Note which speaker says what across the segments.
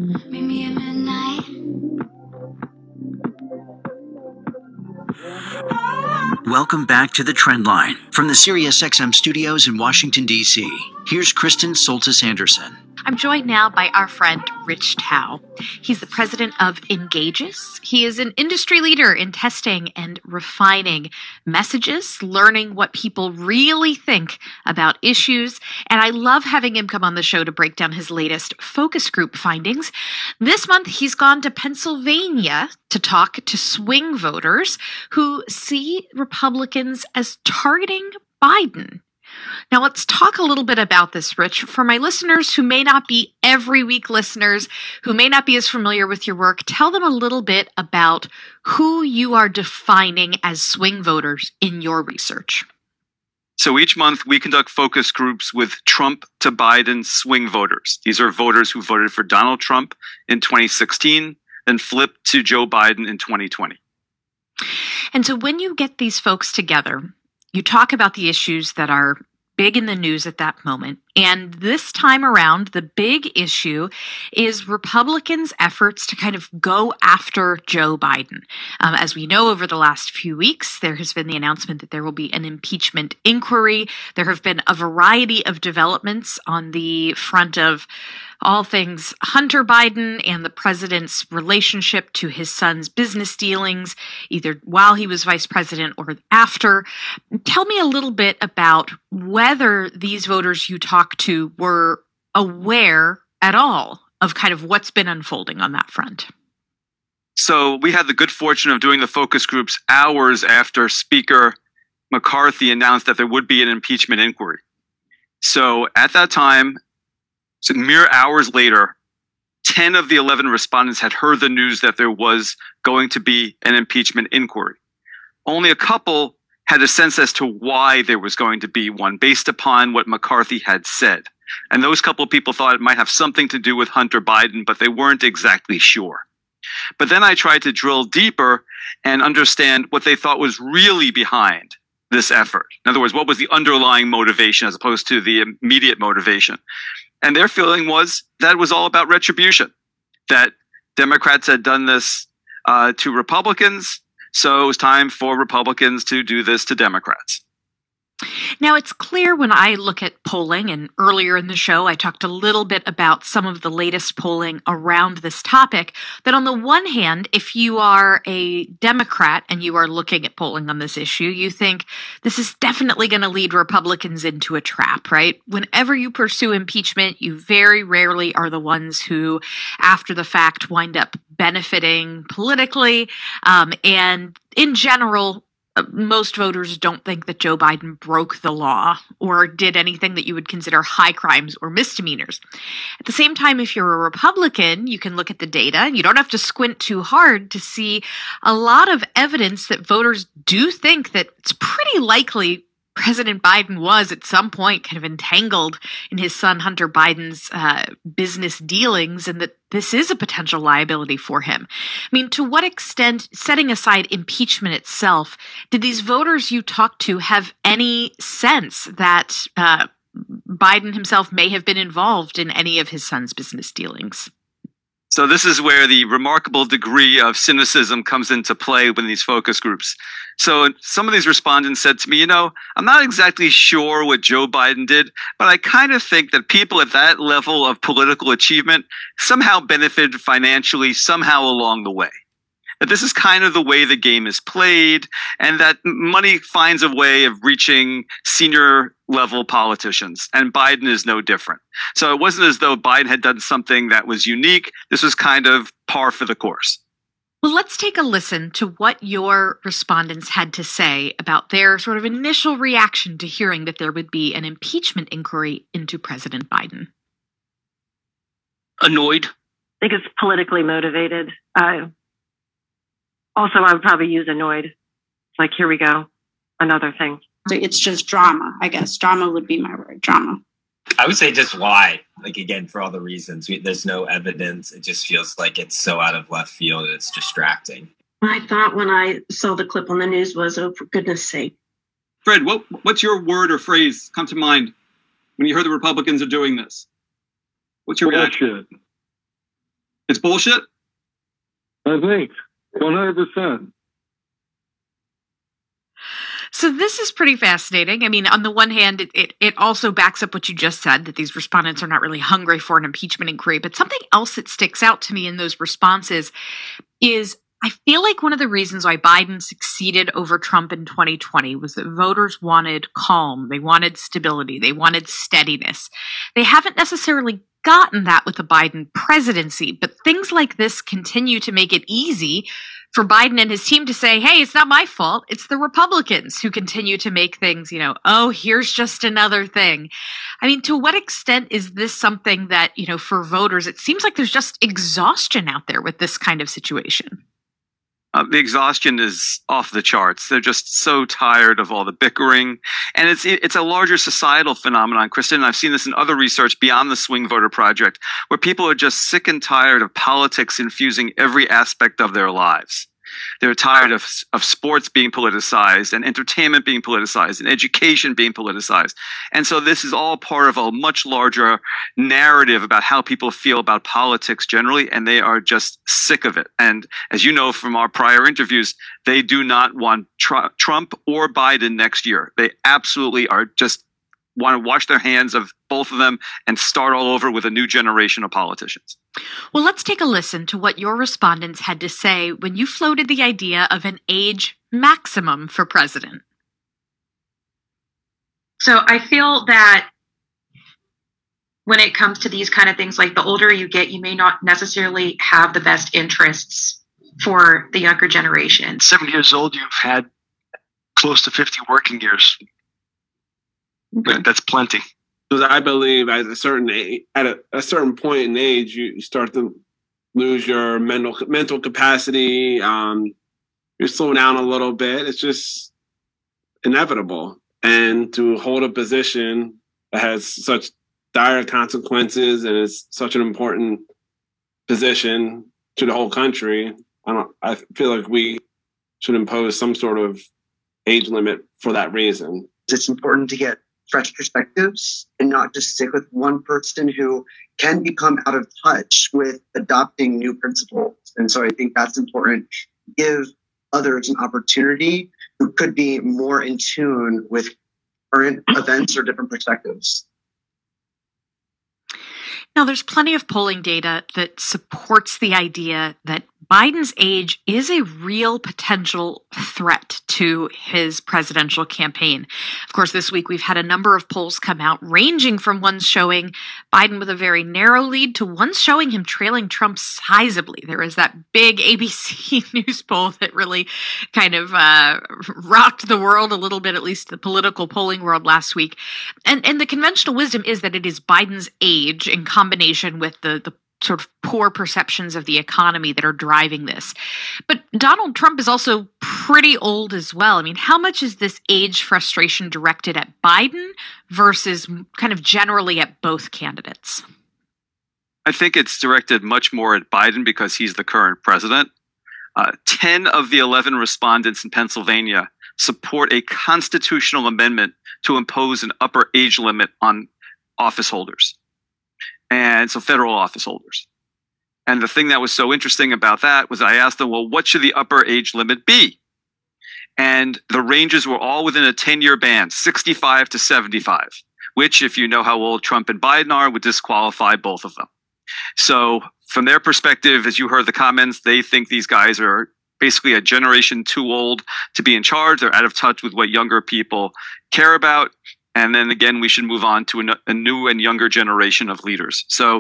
Speaker 1: Meet me at midnight.
Speaker 2: Welcome back to the Trendline from the SiriusXM studios in Washington, D.C. Here's Kristen Soltis Anderson.
Speaker 3: I'm joined now by our friend Rich Tao. He's the president of Engages. He is an industry leader in testing and refining messages, learning what people really think about issues. And I love having him come on the show to break down his latest focus group findings. This month, he's gone to Pennsylvania to talk to swing voters who see Republicans as targeting Biden. Now, let's talk a little bit about this, Rich. For my listeners who may not be every week listeners, who may not be as familiar with your work, tell them a little bit about who you are defining as swing voters in your research.
Speaker 4: So each month we conduct focus groups with Trump to Biden swing voters. These are voters who voted for Donald Trump in 2016, then flipped to Joe Biden in 2020.
Speaker 3: And so when you get these folks together, you talk about the issues that are big in the news at that moment. And this time around, the big issue is Republicans' efforts to kind of go after Joe Biden. As we know, over the last few weeks, there has been the announcement that there will be an impeachment inquiry. There have been a variety of developments on the front of all things Hunter Biden and the president's relationship to his son's business dealings, either while he was vice president or after. Tell me a little bit about whether these voters you talked to were aware at all of kind of what's been unfolding on that front.
Speaker 4: So we had the good fortune of doing the focus groups hours after Speaker McCarthy announced that there would be an impeachment inquiry. So at that time, so mere hours later, 10 of the 11 respondents had heard the news that there was going to be an impeachment inquiry. Only a couple had a sense as to why there was going to be one based upon what McCarthy had said. And those couple of people thought it might have something to do with Hunter Biden, but they weren't exactly sure. But then I tried to drill deeper and understand what they thought was really behind this effort. In other words, what was the underlying motivation as opposed to the immediate motivation? And their feeling was that it was all about retribution, that Democrats had done this to Republicans, so it was time for Republicans to do this to Democrats.
Speaker 3: Now, it's clear when I look at polling, and earlier in the show, I talked a little bit about some of the latest polling around this topic, that on the one hand, if you are a Democrat and you are looking at polling on this issue, you think this is definitely going to lead Republicans into a trap, right? Whenever you pursue impeachment, you very rarely are the ones who, after the fact, wind up benefiting politically. And in general, most voters don't think that Joe Biden broke the law or did anything that you would consider high crimes or misdemeanors. At the same time, if you're a Republican, you can look at the data and you don't have to squint too hard to see a lot of evidence that voters do think that it's pretty likely President Biden was at some point kind of entangled in his son Hunter Biden's business dealings, and that this is a potential liability for him. I mean, to what extent, setting aside impeachment itself, did these voters you talked to have any sense that Biden himself may have been involved in any of his son's business dealings?
Speaker 4: So this is where the remarkable degree of cynicism comes into play with these focus groups. So some of these respondents said to me, I'm not exactly sure what Joe Biden did, but I kind of think that people at that level of political achievement somehow benefited financially somehow along the way. That this is kind of the way the game is played, and that money finds a way of reaching senior level politicians, and Biden is no different. So it wasn't as though Biden had done something that was unique. This was kind of par for the course.
Speaker 3: Well, let's take a listen to what your respondents had to say about their sort of initial reaction to hearing that there would be an impeachment inquiry into President Biden.
Speaker 5: Annoyed.
Speaker 6: I think it's politically motivated. Also, I would probably use annoyed. It's like, here we go, another thing.
Speaker 7: It's just drama, I guess. Drama would be my word, drama.
Speaker 8: I would say just why. Like, again, for all the reasons. There's no evidence. It just feels like it's so out of left field. It's distracting.
Speaker 9: My thought when I saw the clip on the news was, oh, for goodness sake.
Speaker 10: Fred, what's your word or phrase come to mind when you heard the Republicans are doing this? What's your reaction? It's bullshit?
Speaker 1: I think 100%.
Speaker 3: So this is pretty fascinating. I mean, on the one hand, it also backs up what you just said, that these respondents are not really hungry for an impeachment inquiry. But something else that sticks out to me in those responses is I feel like one of the reasons why Biden succeeded over Trump in 2020 was that voters wanted calm. They wanted stability. They wanted steadiness. They haven't necessarily gotten that with the Biden presidency, but things like this continue to make it easy for Biden and his team to say, hey, it's not my fault. It's the Republicans who continue to make things, oh, here's just another thing. I mean, to what extent is this something that, for voters, it seems like there's just exhaustion out there with this kind of situation?
Speaker 4: The exhaustion is off the charts. They're just so tired of all the bickering. And it's a larger societal phenomenon, Kristen. I've seen this in other research beyond the Swing Voter Project, where people are just sick and tired of politics infusing every aspect of their lives. They're tired of sports being politicized and entertainment being politicized and education being politicized. And so this is all part of a much larger narrative about how people feel about politics generally, and they are just sick of it. And as you know from our prior interviews, they do not want Trump or Biden next year. They absolutely are just want to wash their hands of both of them and start all over with a new generation of politicians.
Speaker 3: Well, let's take a listen to what your respondents had to say when you floated the idea of an age maximum for president.
Speaker 5: So I feel that when it comes to these kind of things, like the older you get, you may not necessarily have the best interests for the younger generation.
Speaker 11: 70 years old, you've had close to 50 working years.
Speaker 5: Okay.
Speaker 11: That's plenty.
Speaker 12: Because I believe at a certain age, at a certain point in age, you start to lose your mental capacity. You slow down a little bit. It's just inevitable. And to hold a position that has such dire consequences and is such an important position to the whole country, I feel like we should impose some sort of age limit for that reason.
Speaker 13: It's important to get fresh perspectives and not just stick with one person who can become out of touch with adopting new principles. And so I think that's important. Give others an opportunity who could be more in tune with current events or different perspectives.
Speaker 3: Now, there's plenty of polling data that supports the idea that Biden's age is a real potential threat to his presidential campaign. Of course, this week we've had a number of polls come out, ranging from ones showing Biden with a very narrow lead to ones showing him trailing Trump sizably. There was that big ABC News poll that really kind of rocked the world a little bit, at least the political polling world last week. And the conventional wisdom is that it is Biden's age in combination with the sort of poor perceptions of the economy that are driving this. But Donald Trump is also pretty old as well. I mean, how much is this age frustration directed at Biden versus kind of generally at both candidates?
Speaker 4: I think it's directed much more at Biden because he's the current president. 10 of the 11 respondents in Pennsylvania support a constitutional amendment to impose an upper age limit on office holders. And so federal office holders. And the thing that was so interesting about that was I asked them, well, what should the upper age limit be? And the ranges were all within a 10-year band, 65 to 75, which, if you know how old Trump and Biden are, would disqualify both of them. So from their perspective, as you heard the comments, they think these guys are basically a generation too old to be in charge. They're out of touch with what younger people care about. And then again, we should move on to a new and younger generation of leaders. So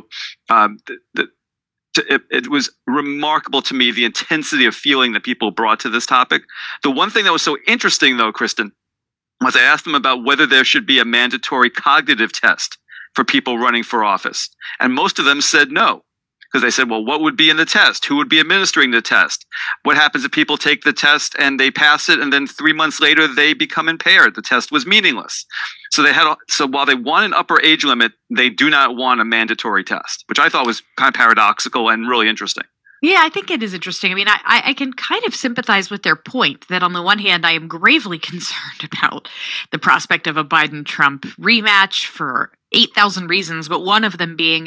Speaker 4: it was remarkable to me, the intensity of feeling that people brought to this topic. The one thing that was so interesting, though, Kristen, was I asked them about whether there should be a mandatory cognitive test for people running for office. And most of them said no. Because they said, well, what would be in the test? Who would be administering the test? What happens if people take the test and they pass it and then 3 months later they become impaired? The test was meaningless. So while they want an upper age limit, they do not want a mandatory test, which I thought was kind of paradoxical and really interesting.
Speaker 3: Yeah, I think it is interesting. I mean, I can kind of sympathize with their point that on the one hand, I am gravely concerned about the prospect of a Biden-Trump rematch for 8,000 reasons, but one of them being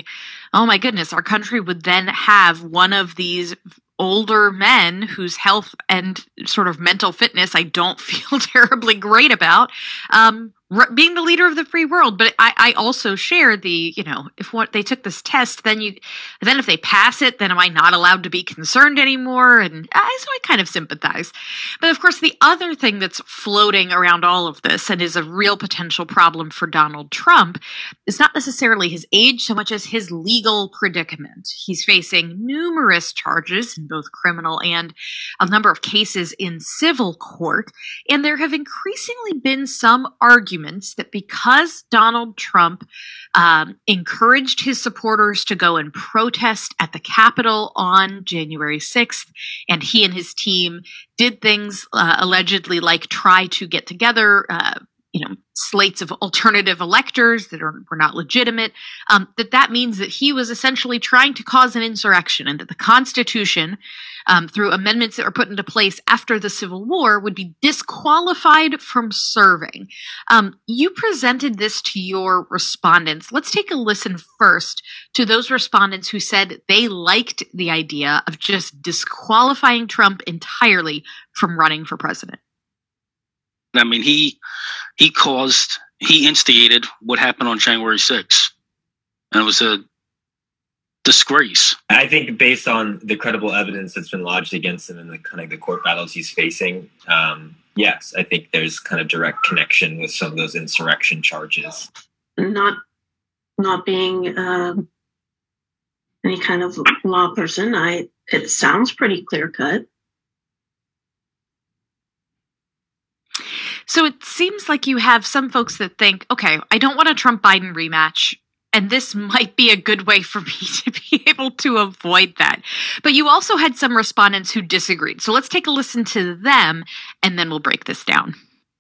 Speaker 3: Oh my goodness, our country would then have one of these older men whose health and sort of mental fitness I don't feel terribly great about, being the leader of the free world. But I also share the, if they took this test, then if they pass it, then am I not allowed to be concerned anymore? And so I kind of sympathize. But of course, the other thing that's floating around all of this and is a real potential problem for Donald Trump is not necessarily his age so much as his legal predicament. He's facing numerous charges in both criminal and a number of cases in civil court. And there have increasingly been some arguments that because Donald Trump encouraged his supporters to go and protest at the Capitol on January 6th, and he and his team did things allegedly like try to get together slates of alternative electors that were not legitimate, that means that he was essentially trying to cause an insurrection, and that the Constitution, through amendments that were put into place after the Civil War, would be disqualified from serving. You presented this to your respondents. Let's take a listen first to those respondents who said they liked the idea of just disqualifying Trump entirely from running for president.
Speaker 14: I mean, he instigated what happened on January 6th. And it was a disgrace.
Speaker 8: I think based on the credible evidence that's been lodged against him and the kind of the court battles he's facing, yes, I think there's kind of direct connection with some of those insurrection charges.
Speaker 9: Not being any kind of law person, it sounds pretty clear cut.
Speaker 3: So it seems like you have some folks that think, okay, I don't want a Trump-Biden rematch, and this might be a good way for me to be able to avoid that. But you also had some respondents who disagreed. So let's take a listen to them, and then we'll break this down.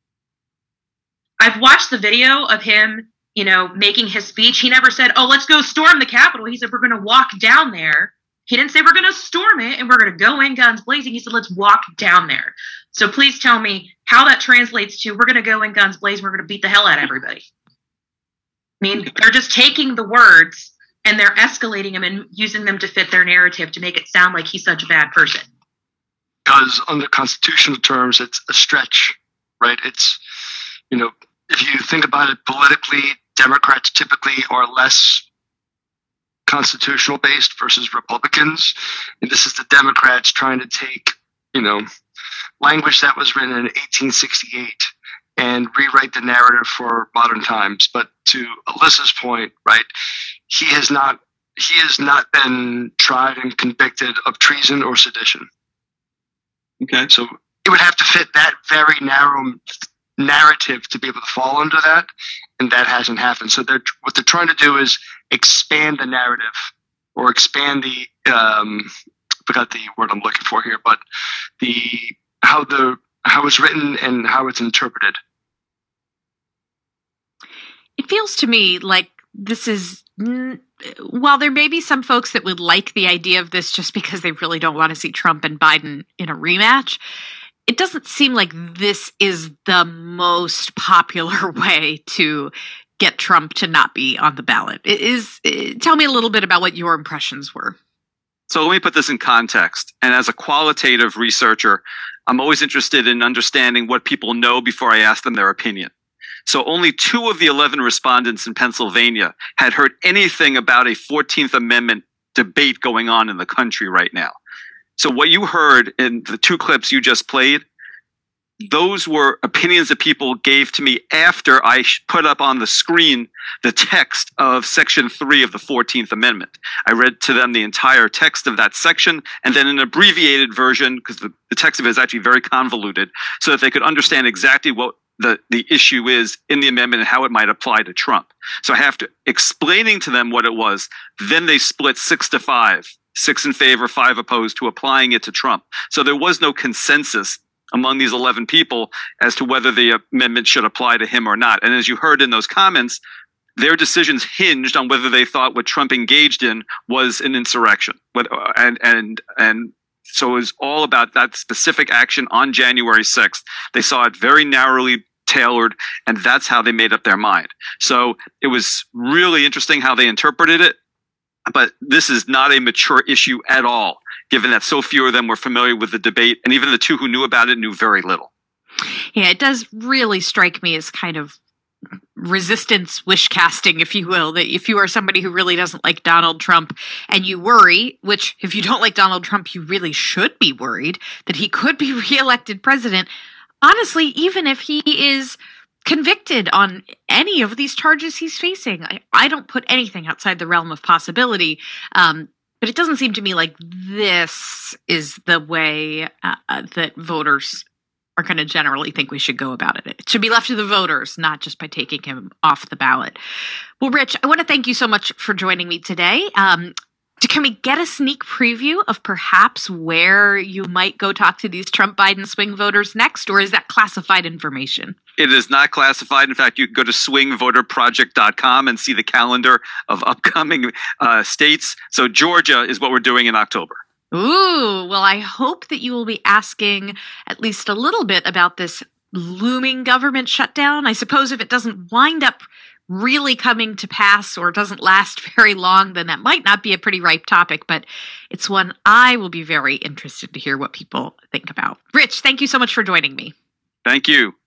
Speaker 5: I've watched the video of him, making his speech. He never said, let's go storm the Capitol. He said, we're going to walk down there. He didn't say we're going to storm it and we're going to go in guns blazing. He said, let's walk down there. So please tell me how that translates to we're going to go in guns blazing. We're going to beat the hell out of everybody. I mean, they're just taking the words and they're escalating them and using them to fit their narrative to make it sound like he's such a bad person.
Speaker 11: Because under constitutional terms, it's a stretch, right? It's, if you think about it politically, Democrats typically are less constitutional based versus Republicans. And this is the Democrats trying to take, language that was written in 1868 and rewrite the narrative for modern times. But to Alyssa's point, right, he has not been tried and convicted of treason or sedition.
Speaker 10: Okay.
Speaker 11: So it would have to fit that very narrow narrative to be able to fall under that, and that hasn't happened. So what they're trying to do is expand the narrative, or expand the forgot the word I'm looking for here, but how it's written and how it's interpreted.
Speaker 3: It feels to me like this is, while there may be some folks that would like the idea of this just because they really don't want to see Trump and Biden in a rematch, it doesn't seem like this is the most popular way to get Trump to not be on the ballot. Tell me a little bit about what your impressions were.
Speaker 4: So let me put this in context. And as a qualitative researcher, I'm always interested in understanding what people know before I ask them their opinion. So only 2 of the 11 respondents in Pennsylvania had heard anything about a 14th Amendment debate going on in the country right now. So what you heard in the 2 clips you just played, those were opinions that people gave to me after I put up on the screen the text of Section 3 of the 14th Amendment. I read to them the entire text of that section, and then an abbreviated version, because the text of it is actually very convoluted, so that they could understand exactly what the issue is in the amendment and how it might apply to Trump. So after explaining to them what it was, then they split 6-5, 6 in favor, 5 opposed, to applying it to Trump. So there was no consensus among these 11 people as to whether the amendment should apply to him or not. And as you heard in those comments, their decisions hinged on whether they thought what Trump engaged in was an insurrection. And so it was all about that specific action on January 6th. They saw it very narrowly tailored, and that's how they made up their mind. So it was really interesting how they interpreted it. but this is not a mature issue at all, given that so few of them were familiar with the debate, and even the two who knew about it knew very little.
Speaker 3: Yeah, it does really strike me as kind of resistance wish casting, if you will, that if you are somebody who really doesn't like Donald Trump and you worry, which if you don't like Donald Trump, you really should be worried that he could be reelected president. Honestly, even if he is convicted on any of these charges he's facing, I don't put anything outside the realm of possibility. But it doesn't seem to me like this is the way that voters are going to generally think we should go about it. It should be left to the voters, not just by taking him off the ballot. Well, Rich, I want to thank you so much for joining me today. Can we get a sneak preview of perhaps where you might go talk to these Trump-Biden swing voters next, or is that classified information?
Speaker 4: It is not classified. In fact, you can go to swingvoterproject.com and see the calendar of upcoming states. So Georgia is what we're doing in October.
Speaker 3: Ooh, well, I hope that you will be asking at least a little bit about this looming government shutdown. I suppose if it doesn't wind up really coming to pass or doesn't last very long, then that might not be a pretty ripe topic, but it's one I will be very interested to hear what people think about. Rich, thank you so much for joining me.
Speaker 4: Thank you.